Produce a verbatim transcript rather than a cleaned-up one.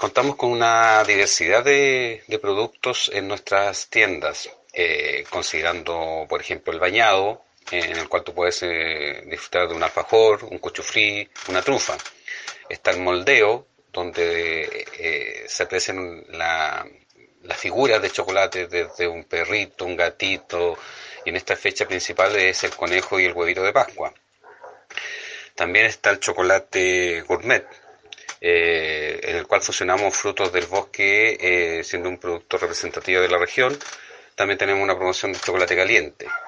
Contamos con una diversidad de, de productos en nuestras tiendas, eh, considerando, por ejemplo, el bañado, eh, en el cual tú puedes eh, disfrutar de un alfajor, un cuchuflí, una trufa. Está el moldeo, donde eh, se aprecian la, las figuras de chocolate desde un perrito, un gatito, y en esta fecha principal es el conejo y el huevito de Pascua. También está el chocolate gourmet, eh, en el cual fusionamos frutos del bosque, eh, siendo un producto representativo de la región. También tenemos una promoción de chocolate caliente,